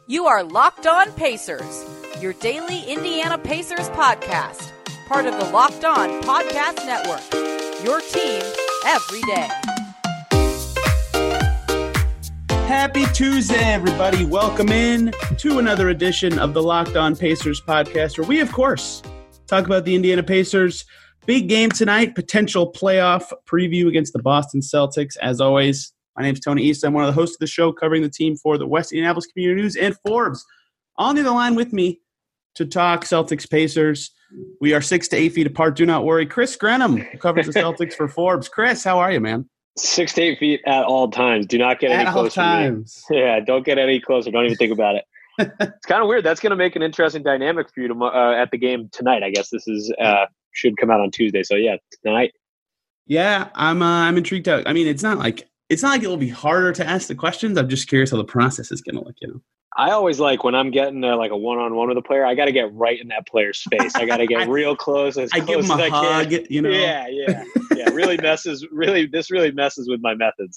You are Locked On Pacers, your daily Indiana Pacers podcast, part of the Locked On Podcast Network, your team every day. Happy Tuesday, everybody. Welcome in to another edition of the Locked On Pacers podcast, where we, of course, talk about the Indiana Pacers. Big game tonight, potential playoff preview against the Boston Celtics. As always, my name is Tony East. I'm one of the hosts of the show, covering the team for the West Indianapolis Community News and Forbes. On the other line with me to talk Celtics Pacers. We are 6 to 8 feet apart. Do not worry. Chris Grenham, who covers the Celtics for Forbes. Chris, how are you, man? 6 to 8 feet at all times. Do not get any closer. At all times. Yeah, don't get any closer. Don't even think about it. It's kind of weird. That's going to make an interesting dynamic for you at the game tonight. I guess this is should come out on Tuesday. So yeah, tonight. Yeah, I'm intrigued out. I mean, it's not like it will be harder to ask the questions. I'm just curious how the process is going to look. I always like when I'm getting like a one-on-one with a player, I got to get right in that player's face. I got to get real close. I give him a hug. Yeah. This really messes with my methods.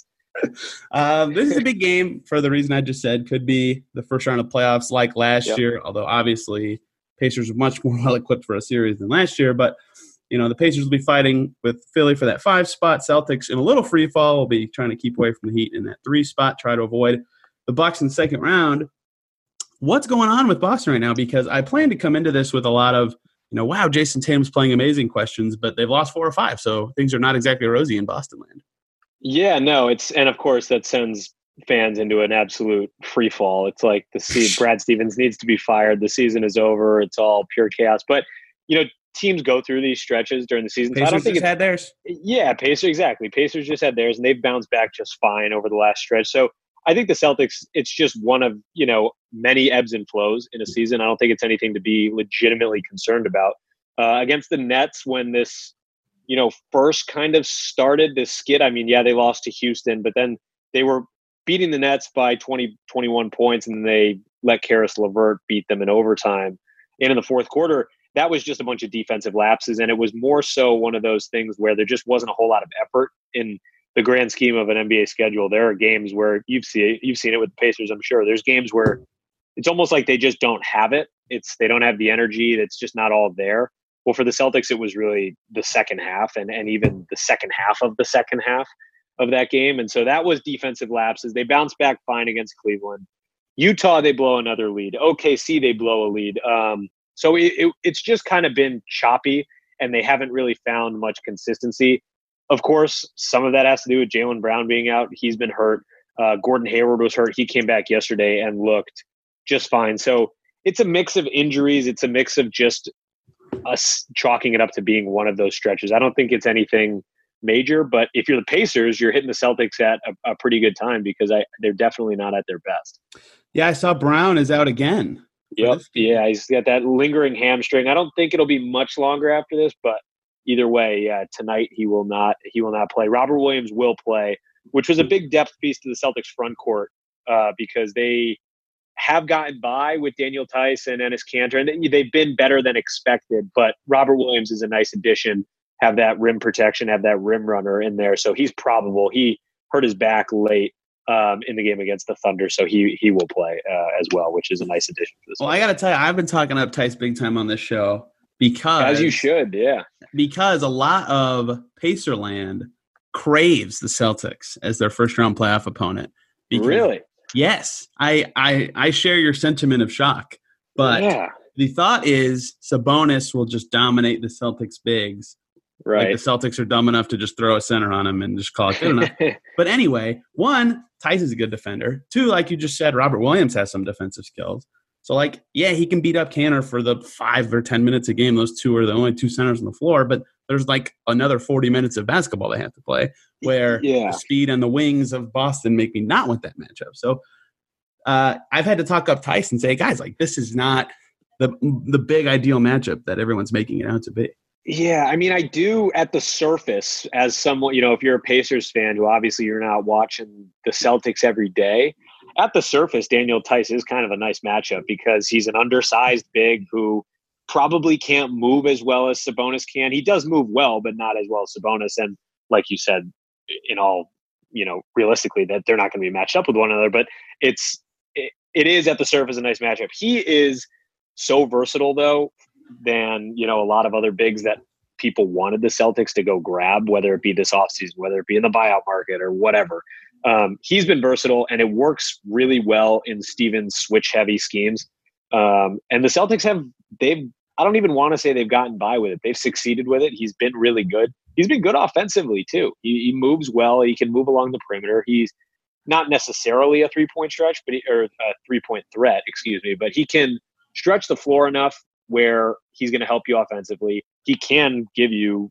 This is a big game for the reason I just said. Could be the first round of playoffs like last year, although obviously Pacers are much more well-equipped for a series than last year. But, the Pacers will be fighting with Philly for that 5 spot. Celtics in a little free fall will be trying to keep away from the Heat in that 3 spot, try to avoid the Bucks in the second round. What's going on with Boston right now? Because I plan to come into this with a lot of, wow, Jason Tatum's playing amazing questions, but they've lost 4 or 5. So things are not exactly rosy in Boston land. Yeah, no, and of course that sends fans into an absolute free fall. It's like Brad Stevens needs to be fired. The season is over. It's all pure chaos. But, teams go through these stretches during the season. Pacers just had theirs. Yeah, exactly. Pacers just had theirs, and they've bounced back just fine over the last stretch. So I think the Celtics, it's just one of, many ebbs and flows in a season. I don't think it's anything to be legitimately concerned about. Against the Nets, when this, first kind of started this skid, I mean, yeah, they lost to Houston, but then they were beating the Nets by 20, 21 points, and they let Karis LeVert beat them in overtime. And in the fourth quarter, that was just a bunch of defensive lapses, and it was more so one of those things where there just wasn't a whole lot of effort in the grand scheme of an NBA schedule. There are games where you've seen it with the Pacers, I'm sure. There's games where it's almost like they just don't have it. They don't have the energy. It's just not all there. Well, for the Celtics, it was really the second half and even the second half of the second half of that game. And so that was defensive lapses. They bounced back fine against Cleveland. Utah, they blow another lead. OKC, they blow a lead. So it's just kind of been choppy, and they haven't really found much consistency. Of course, some of that has to do with Jaylen Brown being out. He's been hurt. Gordon Hayward was hurt. He came back yesterday and looked just fine. So it's a mix of injuries. It's a mix of just us chalking it up to being one of those stretches. I don't think it's anything major, but if you're the Pacers, you're hitting the Celtics at a pretty good time because they're definitely not at their best. Yeah, I saw Brown is out again. Yep. Yeah, he's got that lingering hamstring. I don't think it'll be much longer after this, but either way, yeah, tonight he will not play. Robert Williams will play, which was a big depth piece to the Celtics front court because they have gotten by with Daniel Tice and Enes Kanter, and they've been better than expected, but Robert Williams is a nice addition, have that rim protection, have that rim runner in there, so he's probable. He hurt his back late in the game against the Thunder, so he will play as well, which is a nice addition to this. Well, I got to tell you, I've been talking up Tice big time on this show because, as you should, yeah, because a lot of Pacerland craves the Celtics as their first round playoff opponent. Really? Yes, I share your sentiment of shock, but the thought is Sabonis will just dominate the Celtics bigs. Right. Like the Celtics are dumb enough to just throw a center on him and just call it good enough. But anyway, 1, Tice is a good defender. 2, like you just said, Robert Williams has some defensive skills. So, he can beat up Kanter for the 5 or 10 minutes a game. Those 2 are the only 2 centers on the floor. But there's another 40 minutes of basketball they have to play where the speed and the wings of Boston make me not want that matchup. So I've had to talk up Tice and say, guys, this is not the big ideal matchup that everyone's making it out to be. Yeah, I mean, I do at the surface as someone, if you're a Pacers fan who obviously you're not watching the Celtics every day, at the surface, Daniel Tice is kind of a nice matchup because he's an undersized big who probably can't move as well as Sabonis can. He does move well, but not as well as Sabonis. And like you said, in all, realistically, that they're not going to be matched up with one another. But it's it is at the surface a nice matchup. He is so versatile, though, than, a lot of other bigs that people wanted the Celtics to go grab, whether it be this offseason, whether it be in the buyout market or whatever. He's been versatile, and it works really well in Stevens' switch-heavy schemes. And the Celtics I don't even want to say they've gotten by with it. They've succeeded with it. He's been really good. He's been good offensively, too. He moves well. He can move along the perimeter. He's not necessarily a three-point stretch, or a three-point threat, but he can stretch the floor enough where he's going to help you offensively. He can give you,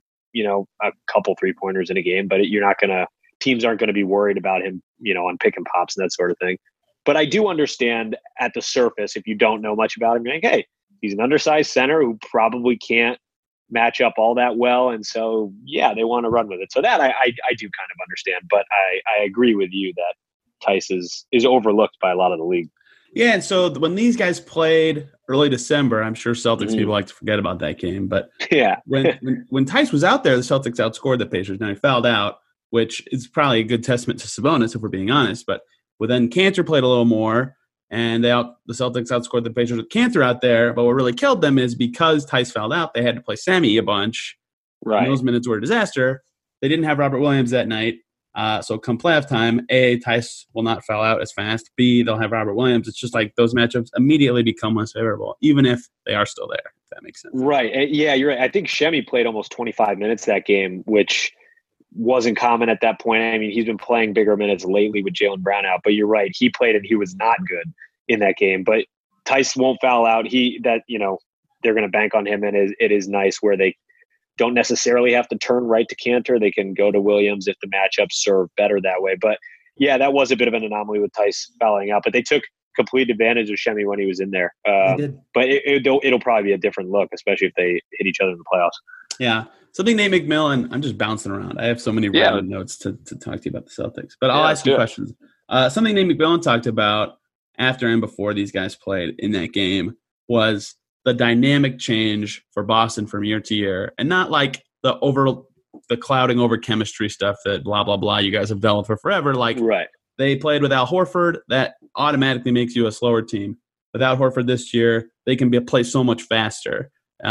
a couple three-pointers in a game, but teams aren't going to be worried about him, on pick and pops and that sort of thing. But I do understand at the surface, if you don't know much about him, you're like, hey, he's an undersized center who probably can't match up all that well. And so, yeah, they want to run with it. So that I do kind of understand, but I agree with you that Theis is overlooked by a lot of the league. Yeah, and so when these guys played early December, I'm sure Celtics people like to forget about that game. But yeah, when Theis was out there, the Celtics outscored the Pacers. Now he fouled out, which is probably a good testament to Sabonis, if we're being honest. But then Cantor played a little more, and the Celtics outscored the Pacers with Cantor out there. But what really killed them is because Theis fouled out, they had to play Sammy a bunch. Right. And those minutes were a disaster. They didn't have Robert Williams that night. So come playoff time, A, Theis will not foul out as fast. B, they'll have Robert Williams. It's just like those matchups immediately become less favorable, even if they are still there, if that makes sense. Right. Yeah, you're right. I think Shemi played almost 25 minutes that game, which wasn't common at that point. I mean, he's been playing bigger minutes lately with Jaylen Brown out, but you're right. He played and he was not good in that game. But Theis won't foul out. They're going to bank on him, and it is nice where they don't necessarily have to turn right to Cantor. They can go to Williams if the matchups serve better that way. But yeah, that was a bit of an anomaly with Theis fouling out, but they took complete advantage of Shemi when he was in there. But it'll probably be a different look, especially if they hit each other in the playoffs. Yeah. Something Nate McMillan, I'm just bouncing around. I have so many random notes to talk to you about the Celtics, but I'll ask you questions. Something Nate McMillan talked about after and before these guys played in that game was the dynamic change for Boston from year to year, and not like the clouding over chemistry stuff that blah, blah, blah you guys have dealt with for forever. Like They played with Al Horford. That automatically makes you a slower team. Without Horford this year, they can play so much faster.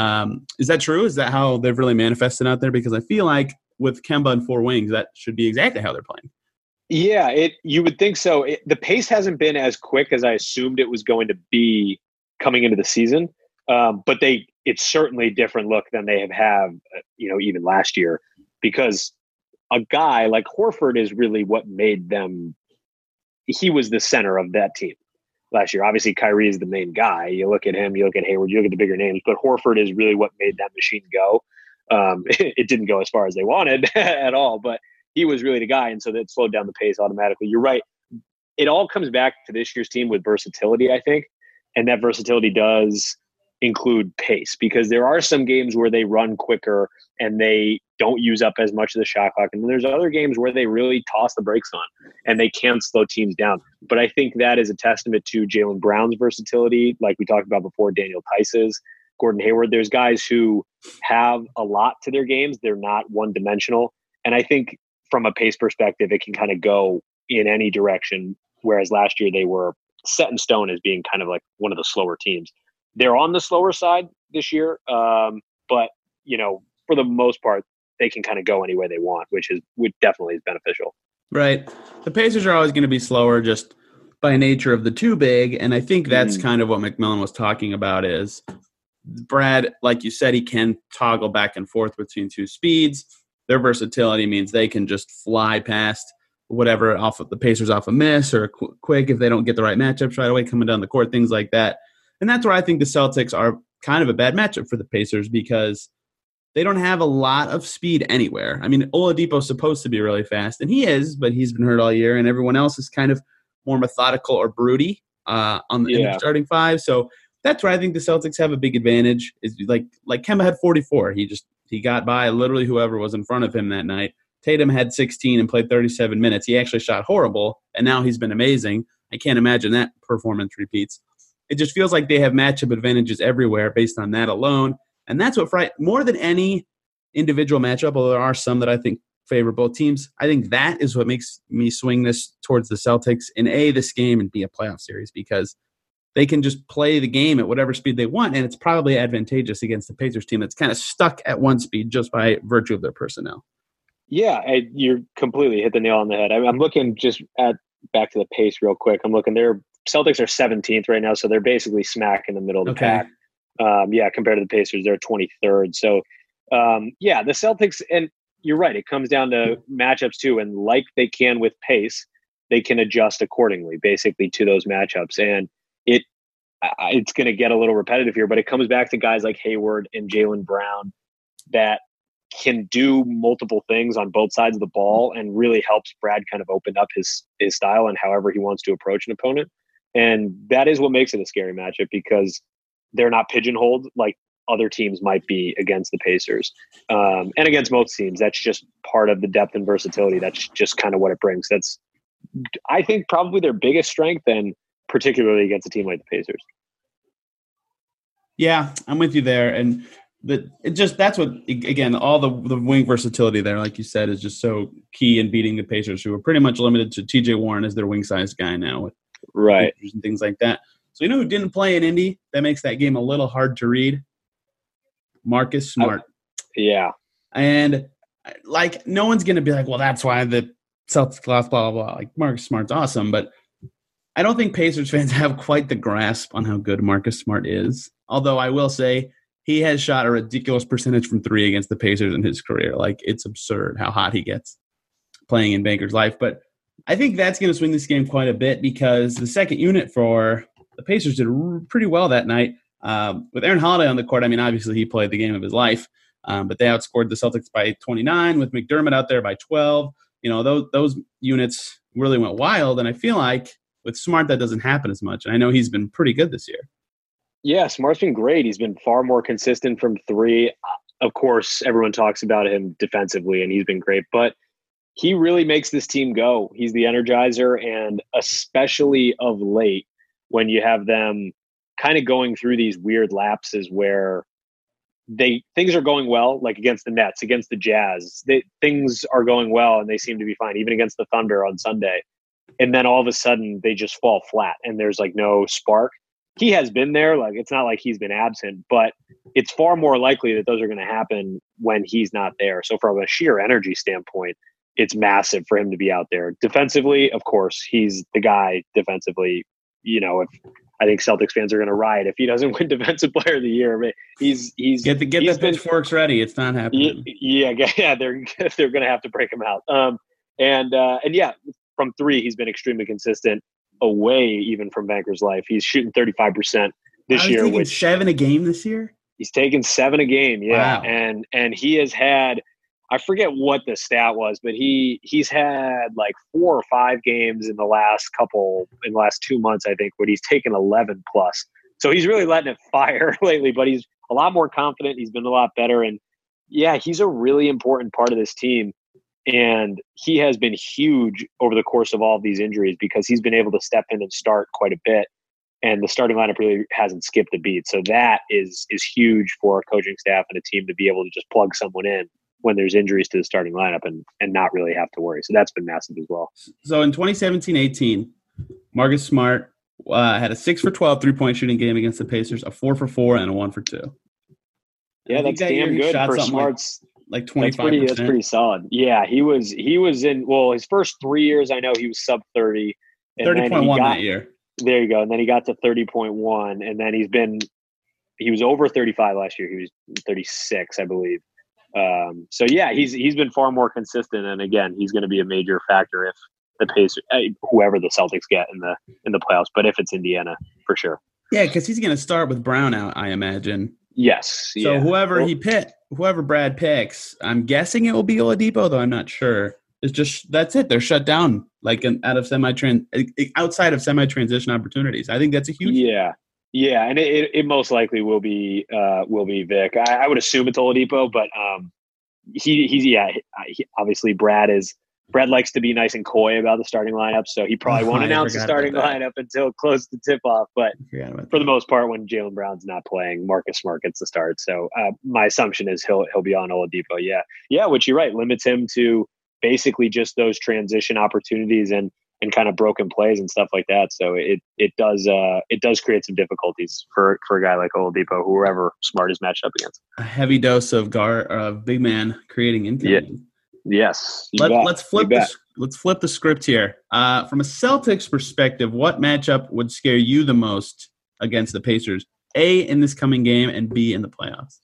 Is that true? Is that how they've really manifested out there? Because I feel like with Kemba and four wings, that should be exactly how they're playing. Yeah, you would think so. The pace hasn't been as quick as I assumed it was going to be coming into the season. But it's certainly a different look than they have even last year, because a guy like Horford is really what made them. He was the center of that team last year. Obviously, Kyrie is the main guy. You look at him, you look at Hayward, you look at the bigger names, but Horford is really what made that machine go. It didn't go as far as they wanted at all, but he was really the guy, and so that slowed down the pace automatically. You're right. It all comes back to this year's team with versatility, I think, and that versatility does include pace, because there are some games where they run quicker and they don't use up as much of the shot clock, and then there's other games where they really toss the brakes on and they can't slow teams down. But I think that is a testament to Jaylen Brown's versatility, like we talked about before, Daniel Theis's, Gordon Hayward. There's guys who have a lot to their games. They're not one-dimensional, and I think from a pace perspective, it can kind of go in any direction, whereas last year they were set in stone as being kind of like one of the slower teams. They're on the slower side this year, but for the most part, they can kind of go any way they want, which definitely is beneficial. Right. The Pacers are always going to be slower just by nature of the too big, and I think that's kind of what McMillan was talking about is Brad, like you said, he can toggle back and forth between two speeds. Their versatility means they can just fly past whatever off of the Pacers off a miss or quick if they don't get the right matchups right away coming down the court, things like that. And that's where I think the Celtics are kind of a bad matchup for the Pacers because they don't have a lot of speed anywhere. I mean, Oladipo's supposed to be really fast, and he is, but he's been hurt all year, and everyone else is kind of more methodical or broody in the starting five. So that's where I think the Celtics have a big advantage. Is like Kemba had 44. He got by literally whoever was in front of him that night. Tatum had 16 and played 37 minutes. He actually shot horrible, and now he's been amazing. I can't imagine that performance repeats. It just feels like they have matchup advantages everywhere based on that alone. And that's what more than any individual matchup, although there are some that I think favor both teams, I think that is what makes me swing this towards the Celtics in A, this game, and B, a playoff series, because they can just play the game at whatever speed they want, and it's probably advantageous against the Pacers team that's kind of stuck at one speed just by virtue of their personnel. Yeah, you're completely hit the nail on the head. I'm looking just back to the pace real quick. I'm looking. Their Celtics are 17th right now, so they're basically smack in the middle of the pack. Compared to the Pacers, they're 23rd. So, the Celtics, and you're right, it comes down to matchups too. And like they can with pace, they can adjust accordingly, basically, to those matchups. And it's going to get a little repetitive here, but it comes back to guys like Hayward and Jaylen Brown that can do multiple things on both sides of the ball and really helps Brad kind of open up his style and however he wants to approach an opponent. And that is what makes it a scary matchup, because they're not pigeonholed like other teams might be against the Pacers. And against most teams, that's just part of the depth and versatility. That's just kind of what it brings. That's, I think, probably their biggest strength, and particularly against a team like the Pacers. Yeah, I'm with you there. And that's what, again, all the wing versatility there, like you said, is just so key in beating the Pacers, who are pretty much limited to TJ Warren as their wing size guy now, with right and things like that. So who didn't play in Indy? That makes that game a little hard to read. Marcus Smart. Yeah. And like, no one's going to be like, well, that's why the Celtics lost, blah, blah, blah. Like, Marcus Smart's awesome, but I don't think Pacers fans have quite the grasp on how good Marcus Smart is. Although I will say he has shot a ridiculous percentage from three against the Pacers in his career. Like, it's absurd how hot he gets playing in Bankers Life. But I think that's going to swing this game quite a bit, because the second unit for the Pacers did pretty well that night. With Aaron Holiday on the court, I mean, obviously he played the game of his life, but they outscored the Celtics by 29 with McDermott out there by 12. Those units really went wild, and I feel like with Smart that doesn't happen as much. And I know he's been pretty good this year. Yeah, Smart's been great. He's been far more consistent from three. Of course, everyone talks about him defensively, and he's been great, but he really makes this team go. He's the energizer, and especially of late, when you have them kind of going through these weird lapses where things are going well, like against the Nets, against the Jazz, things are going well and they seem to be fine, even against the Thunder on Sunday. And then all of a sudden they just fall flat and there's like no spark. He has been there. Like, it's not like he's been absent, but it's far more likely that those are going to happen when he's not there. So from a sheer energy standpoint, it's massive for him to be out there. Defensively, of course, he's the guy defensively. If I think Celtics fans are going to riot if he doesn't win Defensive Player of the Year. But he's get the pitchforks ready. It's not happening. Yeah, they're going to have to break him out. From three, he's been extremely consistent. Away, even from Bankers Life, he's shooting 35% this year. Taking 7 a game this year. He's taken 7 a game. Yeah, wow. And he has had, I forget what the stat was, but he's had like 4 or 5 games in the last 2 months, I think, where he's taken 11 plus. So he's really letting it fire lately, but he's a lot more confident. He's been a lot better. And yeah, he's a really important part of this team. And he has been huge over the course of all of these injuries, because he's been able to step in and start quite a bit. And the starting lineup really hasn't skipped a beat. So that is huge for a coaching staff and a team to be able to just plug someone in when there's injuries to the starting lineup and not really have to worry. So that's been massive as well. So in 2017-18, Marcus Smart had a 6 for 12 3-point shooting game against the Pacers, a 4 for 4, and a 1 for 2. Yeah, that's damn good for Smart's. Like 25%. That's pretty solid. Yeah, he was in, his first 3 years, I know he was sub 30. 30.1 that year. There you go. And then he got to 30.1. And then he was over 35 last year. He was 36, I believe. So yeah, he's been far more consistent. And again, he's going to be a major factor if the Pacers, whoever the Celtics get in the playoffs, but if it's Indiana, for sure. Yeah, because he's going to start with Brown out, I imagine. Yes. So yeah. whoever Brad picks, I'm guessing it will be Oladipo, though I'm not sure. It's just, that's it. They're shut down, like outside of semi-transition opportunities. I think that's a huge. Yeah, and it most likely will be Vic. I would assume it's Oladipo, but obviously Brad likes to be nice and coy about the starting lineup, so he probably won't announce the starting lineup until close to tip-off. But for the most part, when Jaylen Brown's not playing, Marcus Smart gets the start. So my assumption is he'll be on Oladipo. Yeah, which you're right, limits him to basically just those transition opportunities and and kind of broken plays and stuff like that. So it does create some difficulties for a guy like Oladipo, whoever Smart is matched up against. A heavy dose of big man creating income. Yeah. Yes. Let's flip the script here. From a Celtics perspective, what matchup would scare you the most against the Pacers? A, in this coming game, and B, in the playoffs.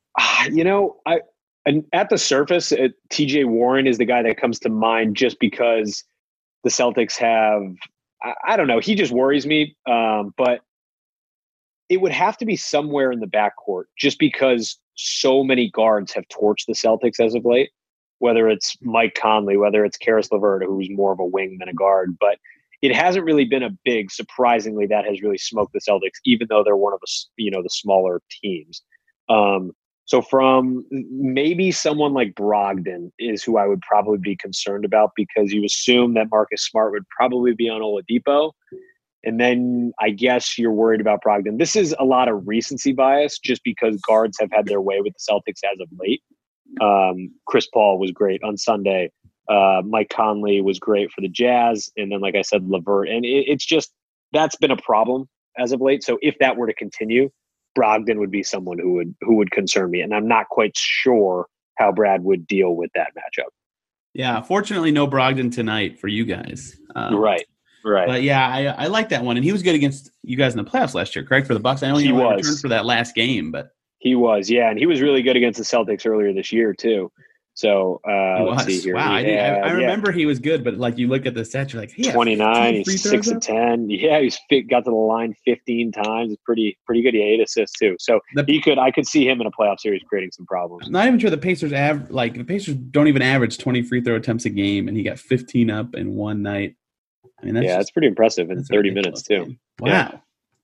And at the surface, TJ Warren is the guy that comes to mind just because the Celtics have, I don't know, he just worries me. But it would have to be somewhere in the backcourt just because so many guards have torched the Celtics as of late, whether it's Mike Conley, whether it's Karis LeVert, who's more of a wing than a guard. But it hasn't really been a big, surprisingly, that has really smoked the Celtics, even though they're one of the smaller teams. So from maybe someone like Brogdon is who I would probably be concerned about, because you assume that Marcus Smart would probably be on Oladipo. And then I guess you're worried about Brogdon. This is a lot of recency bias just because guards have had their way with the Celtics as of late. Chris Paul was great on Sunday. Mike Conley was great for the Jazz. And then, like I said, LeVert. And it's just, that's been a problem as of late. So if that were to continue, Brogdon would be someone who would concern me. And I'm not quite sure how Brad would deal with that matchup. Yeah, fortunately, no Brogdon tonight for you guys. Right. But yeah, I like that one. And he was good against you guys in the playoffs last year, correct? For the Bucks. I know he returned for that last game, but he was, yeah. And he was really good against the Celtics earlier this year too. So let's see here. Wow, I remember he was good, but like you look at the stats, you're like, 29, he's 6 of 10. Yeah, got to the line 15 times. It's pretty good. He had 8 assists too. So I could see him in a playoff series creating some problems. I'm not even sure the Pacers the Pacers don't even average 20 free throw attempts a game, and he got 15 up in one night. I mean, that's pretty impressive in 30 minutes too. Game. Wow,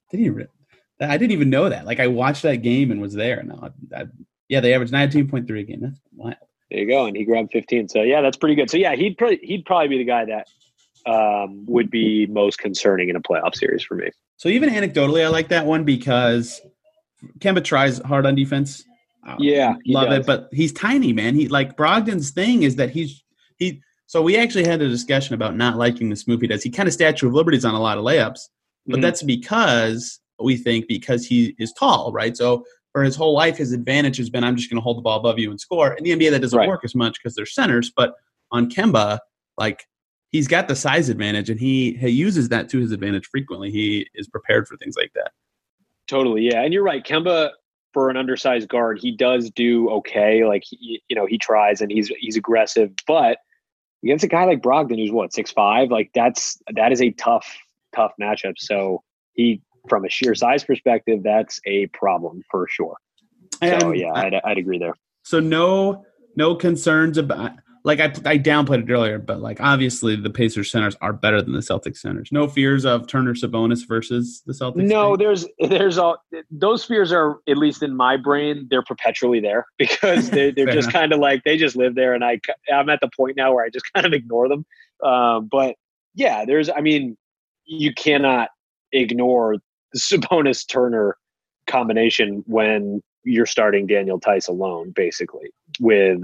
I didn't even know that. Like I watched that game and was there. No, they averaged 19.3 a game. That's wild. There you go, and he grabbed 15. So yeah, that's pretty good. So yeah, he'd probably be the guy that would be most concerning in a playoff series for me. So even anecdotally, I like that one because Kemba tries hard on defense. Love it, but he's tiny, man. He like Brogdon's thing is that he. So we actually had a discussion about not liking this move he does. He kind of Statue of Liberty's on a lot of layups, but that's because he is tall, right? So for his whole life, his advantage has been, I'm just going to hold the ball above you and score. In the NBA, that doesn't work as much because they're centers. But on Kemba, like he's got the size advantage, and he uses that to his advantage frequently. He is prepared for things like that. Totally, yeah. And you're right. Kemba, for an undersized guard, he does do okay. Like he tries and he's aggressive, but against a guy like Brogdon, who's 6'5", like that is a tough matchup. So from a sheer size perspective, that's a problem for sure. So I'd agree there. So no concerns about, like I downplayed it earlier, but like obviously the Pacers centers are better than the Celtics centers. No fears of Turner Sabonis versus the Celtics. No, there's those fears are, at least in my brain, they're perpetually there because they're just kind of like they just live there, and I'm at the point now where I just kind of ignore them. But yeah, you cannot ignore the Sabonis Turner combination when you're starting Daniel Tice alone, basically with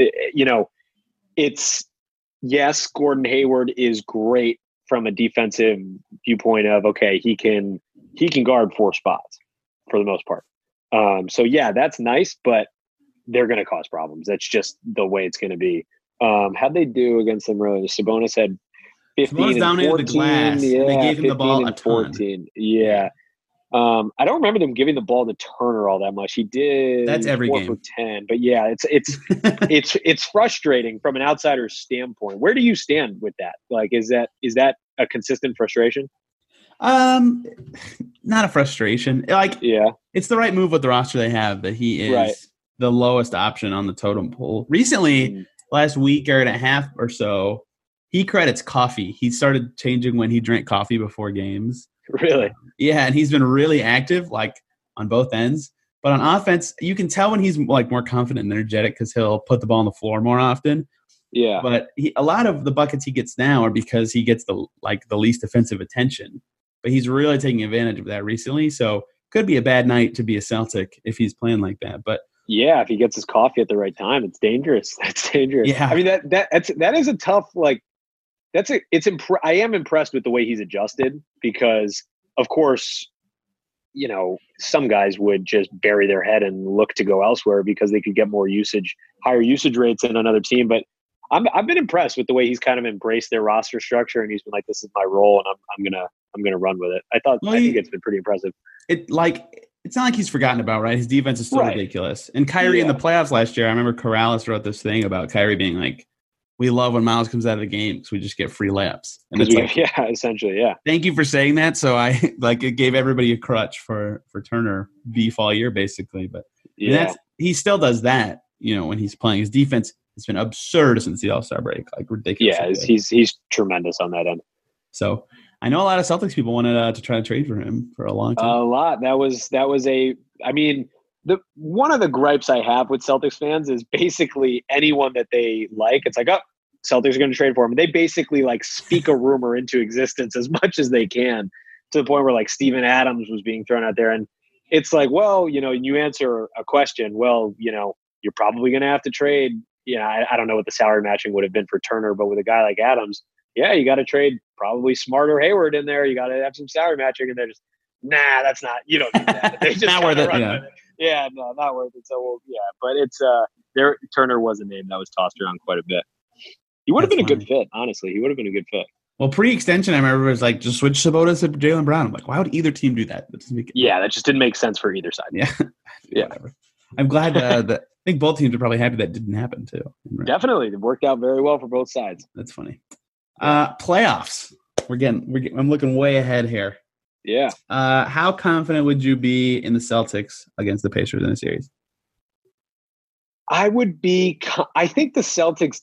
it's yes, Gordon Hayward is great from a defensive viewpoint of, okay, he can guard 4 spots for the most part. So yeah, that's nice, but they're going to cause problems. That's just the way it's going to be. How'd they do against them earlier? Sabonis had 15 and 14. The glass. Yeah, and they gave him the ball a ton. 14. Yeah. I don't remember them giving the ball to Turner all that much. He did. That's every 4 game. for 10. But yeah, it's frustrating from an outsider's standpoint. Where do you stand with that? Like, is that a consistent frustration? Not a frustration. Like, yeah, it's the right move with the roster they have. That he is the lowest option on the totem pole. Recently, last week or and a half or so, he credits coffee. He started changing when he drank coffee before games. Really? Yeah, and he's been really active, like on both ends. But on offense, you can tell when he's like more confident and energetic because he'll put the ball on the floor more often. Yeah. But a lot of the buckets he gets now are because he gets the least offensive attention. But he's really taking advantage of that recently. So could be a bad night to be a Celtic if he's playing like that. But yeah, if he gets his coffee at the right time, it's dangerous. That's dangerous. Yeah. I mean that is a tough I am impressed with the way he's adjusted because, of course, some guys would just bury their head and look to go elsewhere because they could get higher usage rates in another team. But I've been impressed with the way he's kind of embraced their roster structure, and he's been like, "This is my role, and I'm gonna run with it." I think it's been pretty impressive. It's not like he's forgotten about, right? His defense is still ridiculous. And Kyrie in the playoffs last year, I remember Corrales wrote this thing about Kyrie being like, "We love when Miles comes out of the game because we just get free layups." And it's essentially, yeah. Thank you for saying that. So it gave everybody a crutch for Turner beef all year, basically. But he still does that. When he's playing, his defense has been absurd since the All-Star break, like ridiculous. Yeah, he's tremendous on that end. So I know a lot of Celtics people wanted to try to trade for him for a long time. A lot. That was one of the gripes I have with Celtics fans is basically anyone that they like. It's like, oh, Celtics are going to trade for him. They basically like speak a rumor into existence as much as they can, to the point where like Steven Adams was being thrown out there. And it's like, well, you answer a question. Well, you're probably going to have to trade. I don't know what the salary matching would have been for Turner, but with a guy like Adams, you got to trade probably Smart or Hayward in there. You got to have some salary matching, and they're just, that's not. You don't need that. They just not worth it. Yeah, no, not worth it. So but it's Turner was a name that was tossed around quite a bit. He would have been a good fit, honestly. He would have been a good fit. Well, pre-extension, I remember it was like, just switch Sabonis to Jaylen Brown. I'm like, why would either team do that? That just didn't make sense for either side. Yeah. Whatever. I'm glad that I think both teams are probably happy that didn't happen too. Right? Definitely, it worked out very well for both sides. That's funny. Playoffs. I'm looking way ahead here. Yeah. How confident would you be in the Celtics against the Pacers in a series? I think the Celtics.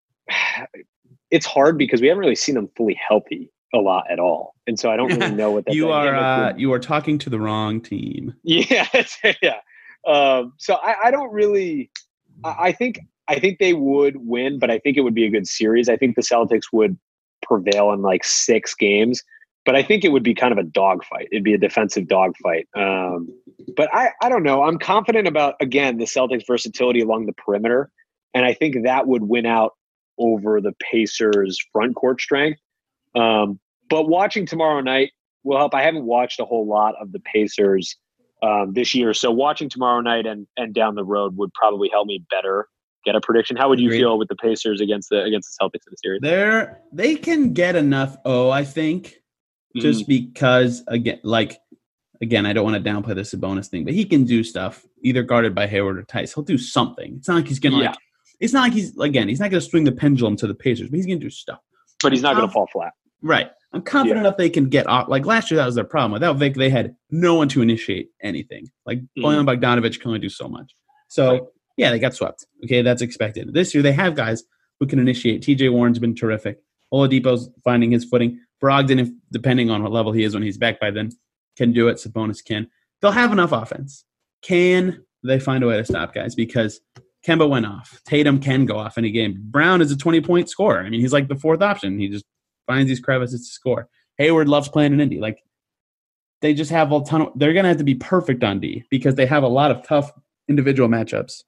It's hard because we haven't really seen them fully healthy a lot at all, and so I don't really know what that. You are talking to the wrong team. Yeah, yeah. So I don't really. I think they would win, but I think it would be a good series. I think the Celtics would prevail in like 6 games, but I think it would be kind of a dogfight. It'd be a defensive dogfight. But I don't know. I'm confident about, again, the Celtics' versatility along the perimeter, and I think that would win out over the Pacers' front court strength. But watching tomorrow night will help. I haven't watched a whole lot of the Pacers this year, so watching tomorrow night and down the road would probably help me better get a prediction. How would you feel with the Pacers against the Celtics in the series? They can get enough. I think just because again, I don't want to downplay the Sabonis thing, but he can do stuff either guarded by Hayward or Tice. He'll do something. It's not like he's gonna it's not like he's not going to swing the pendulum to the Pacers, but he's going to do stuff. But he's not going to fall flat. Right. I'm confident enough they can get off. Like last year, that was their problem. Without Vic, they had no one to initiate anything. Like Bojan Bogdanovic can only do so much. So, they got swept. Okay, that's expected. This year, they have guys who can initiate. TJ Warren's been terrific. Oladipo's finding his footing. Brogdon, depending on what level he is when he's back by then, can do it. Sabonis can. They'll have enough offense. Can they find a way to stop guys? Because Kemba went off. Tatum can go off any game. Brown is a 20-point scorer. I mean, he's like the 4th option. He just finds these crevices to score. Hayward loves playing in Indy. Like, they just have a ton of – they're going to have to be perfect on D because they have a lot of tough individual matchups.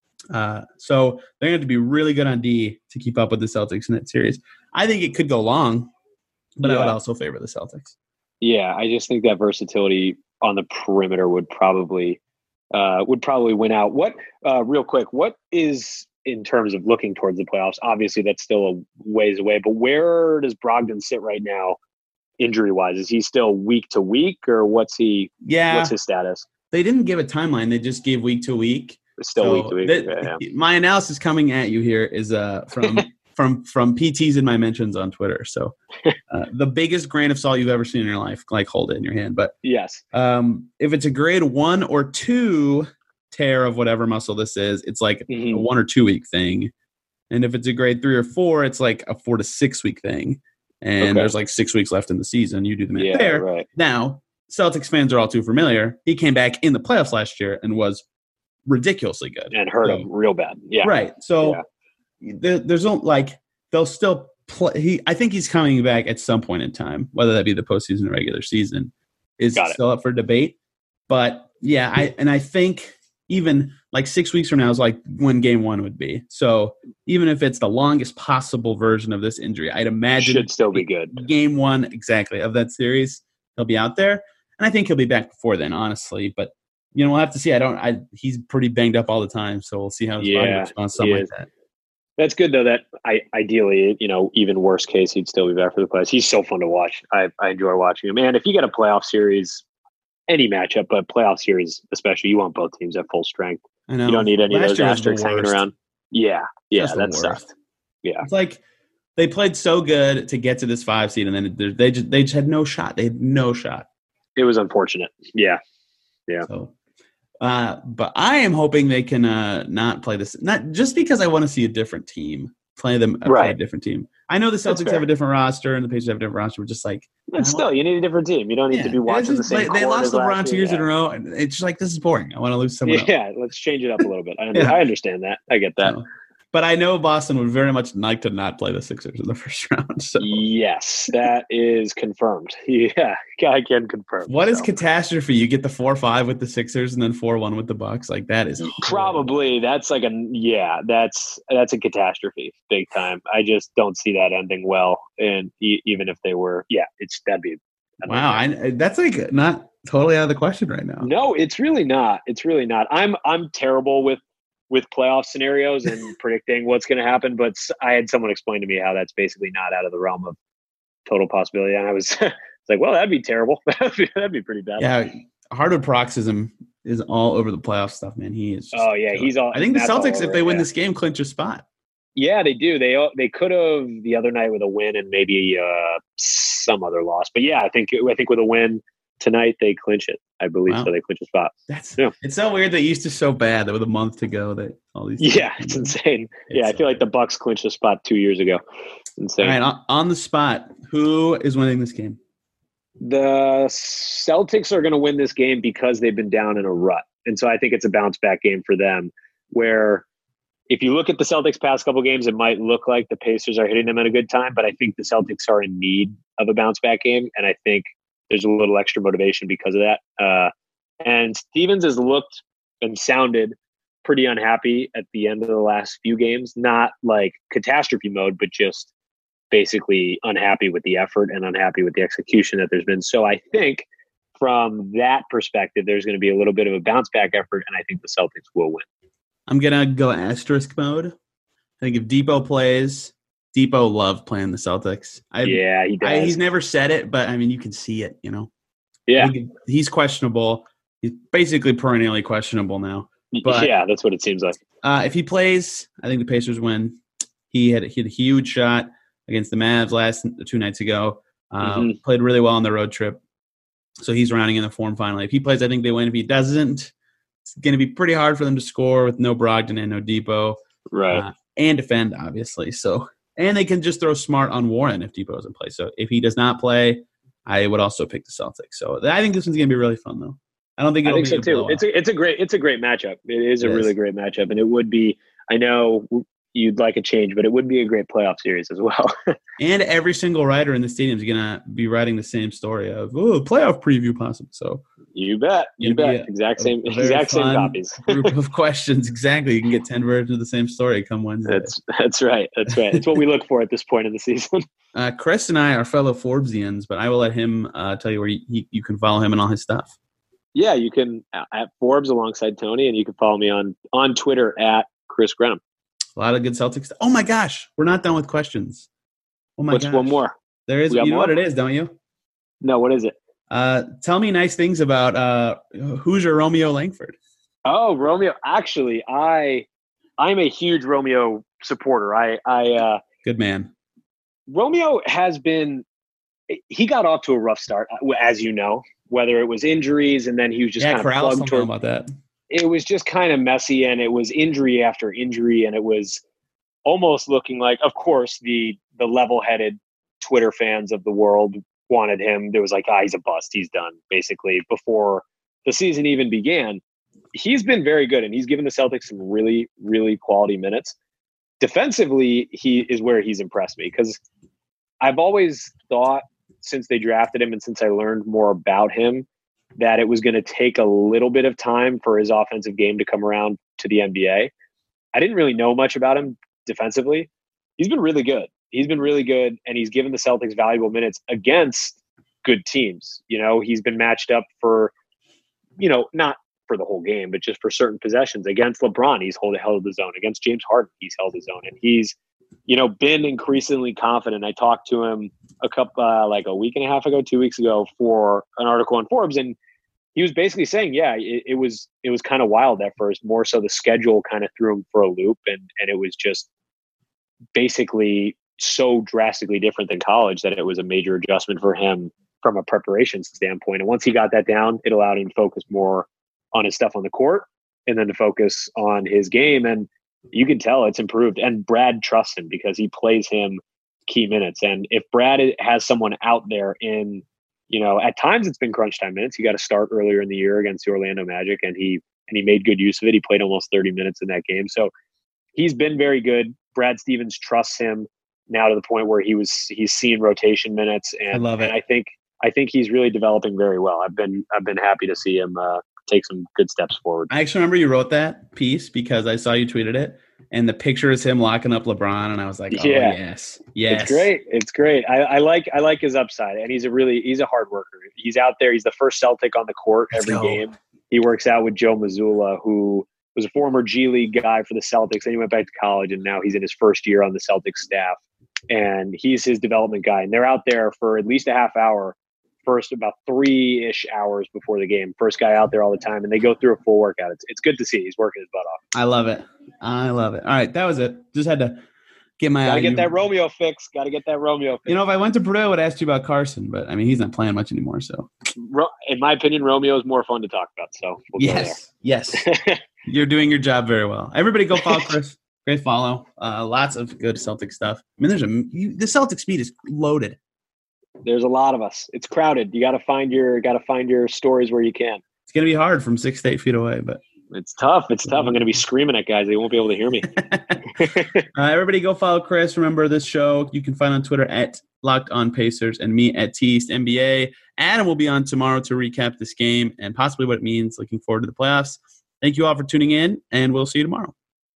So they're going to have to be really good on D to keep up with the Celtics in that series. I think it could go long, but I would also favor the Celtics. Yeah, I just think that versatility on the perimeter would probably win out. What real quick, what is, in terms of looking towards the playoffs, obviously that's still a ways away, but where does Brogdon sit right now injury wise? Is he still week to week, or what's his status? They didn't give a timeline. They just gave week to week. It's still week to week. My analysis coming at you here is from PTs in my mentions on Twitter. So the biggest grain of salt you've ever seen in your life, like hold it in your hand. But yes, if it's a grade 1 or 2 tear of whatever muscle this is, it's like a 1 or 2 week thing. And if it's a grade 3 or 4, it's like a 4 to 6 week thing. And there's like 6 weeks left in the season. You do the math there. Right. Now, Celtics fans are all too familiar. He came back in the playoffs last year and was ridiculously good. And hurt him real bad. Yeah. Right. So there's no, like, they'll still play. I think he's coming back at some point in time, whether that be the postseason or regular season, is still up for debate. But I think even like 6 weeks from now is like when game one would be. So even if it's the longest possible version of this injury, I'd imagine should still be good. Game one, exactly, of that series, he'll be out there. And I think he'll be back before then, honestly. But, we'll have to see. He's pretty banged up all the time. So we'll see how his body responds to something like that. That's good, though, that ideally, even worst case, he'd still be back for the playoffs. He's so fun to watch. I enjoy watching him. And if you get a playoff series, any matchup, but playoff series especially, you want both teams at full strength. I know. You don't need any of those asterisks hanging around. Yeah, that sucked. Yeah. It's like they played so good to get to this 5 seed, and then they just had no shot. They had no shot. It was unfortunate. Yeah. So, but I am hoping they can not play this. Not just because I want to see a different team play a different team. I know the Celtics have a different roster and the Pacers have a different roster. We're just like, but still, you need a different team. You don't need to be watching the same. They lost LeBron 2 years in a row, and it's just like, this is boring. I want to lose someone else. Yeah, let's change it up a little bit. I understand that. I get that. But I know Boston would very much like to not play the Sixers in the first round. So. Yes, that is confirmed. Yeah, I can confirm. What is catastrophe? You get the 4-5 with the Sixers and then 4-1 with the Bucks. Like, that is probably that's like that's a catastrophe, big time. I just don't see that ending well. And even if they were, that'd be wow. That's like not totally out of the question right now. No, it's really not. It's really not. I'm terrible with playoff scenarios and predicting what's going to happen. But I had someone explain to me how that's basically not out of the realm of total possibility. And I was like, well, that'd be terrible. That'd be pretty bad. Yeah. Hardwood Paroxysm is all over the playoff stuff, man. He is. He's all. I think the Celtics, if they win this game, clinch a spot. Yeah, they do. They could have the other night with a win and maybe some other loss. But yeah, I think with a win tonight they clinch it. I believe so. They clinch a spot. It's so weird. They used to so bad that with a month to go, that all these. Yeah, it's insane. I feel like the Bucks clinched a spot 2 years ago. Insane. All right, on the spot, who is winning this game? The Celtics are going to win this game because they've been down in a rut, and so I think it's a bounce back game for them. Where if you look at the Celtics past couple games, it might look like the Pacers are hitting them at a good time, but I think the Celtics are in need of a bounce back game, and I think there's a little extra motivation because of that. And Stevens has looked and sounded pretty unhappy at the end of the last few games. Not like catastrophe mode, but just basically unhappy with the effort and unhappy with the execution that there's been. So I think from that perspective, there's going to be a little bit of a bounce back effort, and I think the Celtics will win. I'm going to go asterisk mode. I think if Depot plays, Depot loved playing the Celtics. He does. He's never said it, but I mean, you can see it, Yeah. He's questionable. He's basically perennially questionable now. But, that's what it seems like. If he plays, I think the Pacers win. He had a huge shot against the Mavs 2 nights ago. Played really well on the road trip. So he's rounding in the form finally. If he plays, I think they win. If he doesn't, it's going to be pretty hard for them to score with no Brogdon and no Depot. Right. And defend, obviously. So. And they can just throw Smart on Warren if Depot doesn't play. So if he does not play, I would also pick the Celtics. So I think this one's going to be really fun, though. I don't think it'll be so too. It's a great matchup. It is a really great matchup, and it would be. I know you'd like a change, but it would be a great playoff series as well. And every single writer in the stadium is going to be writing the same story of playoff preview possible. So you bet. Exact same copies. Group of questions. Exactly. You can get 10 versions of the same story come Wednesday. That's right. It's what we look for at this point in the season. Chris and I are fellow Forbesians, but I will let him tell you where you can follow him and all his stuff. Yeah, you can at Forbes alongside Tony, and you can follow me on Twitter at Chris Grenham. A lot of good Celtics stuff. Oh my gosh, we're not done with questions. Oh my gosh. What's one more? There is. You know what it is, don't you? No, what is it? Tell me nice things about who's your Romeo Langford. Oh, Romeo. Actually, I'm a huge Romeo supporter. I good man. Romeo has been. He got off to a rough start, as you know. Whether it was injuries, and then he was just kind of plugged toward about that. It was just kind of messy, and it was injury after injury, and it was almost looking like, of course, the level-headed Twitter fans of the world wanted him. There was like, he's a bust. He's done, basically, before the season even began. He's been very good, and he's given the Celtics some really, really quality minutes. Defensively, he is where he's impressed me, because I've always thought, since they drafted him and since I learned more about him, that it was going to take a little bit of time for his offensive game to come around to the NBA. I didn't really know much about him defensively. He's been really good. And he's given the Celtics valuable minutes against good teams. He's been matched up for, not for the whole game, but just for certain possessions. Against LeBron, he's held his own. Against James Harden, he's held his own. And he's, been increasingly confident. I talked to him a week and a half ago, 2 weeks ago, for an article on Forbes, and he was basically saying, it was kind of wild at first. More so, the schedule kind of threw him for a loop, and it was just basically so drastically different than college that it was a major adjustment for him from a preparation standpoint. And once he got that down, it allowed him to focus more on his stuff on the court, and then to focus on his game. And you can tell it's improved. And Brad trusts him because he plays him key minutes. And if Brad has someone out there in, at times it's been crunch time minutes. He got to start earlier in the year against the Orlando Magic, and he made good use of it. He played almost 30 minutes in that game. So he's been very good. Brad Stevens trusts him now to the point where he's seeing rotation minutes. And I love it. And I think he's really developing very well. I've been happy to see him take some good steps forward. I actually remember you wrote that piece because I saw you tweeted it, and the picture is him locking up LeBron, and I was like, oh, yes. It's great. I like his upside, and he's a hard worker. He's out there. He's the first Celtic on the court every game. He works out with Joe Mazzulla, who was a former G League guy for the Celtics. Then he went back to college, and now he's in his first year on the Celtics staff, and he's his development guy. And they're out there for at least a half hour, first about 3-ish hours before the game. First guy out there all the time, and they go through a full workout. It's good to see. He's working his butt off. I love it. All right, that was it. Just had to get my. Gotta get that Romeo fix. If I went to Purdue, I would ask you about Carson, but I mean, he's not playing much anymore. So, in my opinion, Romeo is more fun to talk about. So, yes, you're doing your job very well. Everybody, go follow Chris. Great follow. Lots of good Celtic stuff. I mean, the Celtic speed is loaded. There's a lot of us. It's crowded. You got to find your stories where you can. It's gonna be hard from 6 to 8 feet away, but it's tough. I'm gonna be screaming at guys. They won't be able to hear me. Everybody, go follow Chris. Remember, this show you can find on Twitter at Locked On Pacers and me at Teased NBA. Adam will be on tomorrow to recap this game and possibly what it means. Looking forward to the playoffs. Thank you all for tuning in, and we'll see you tomorrow.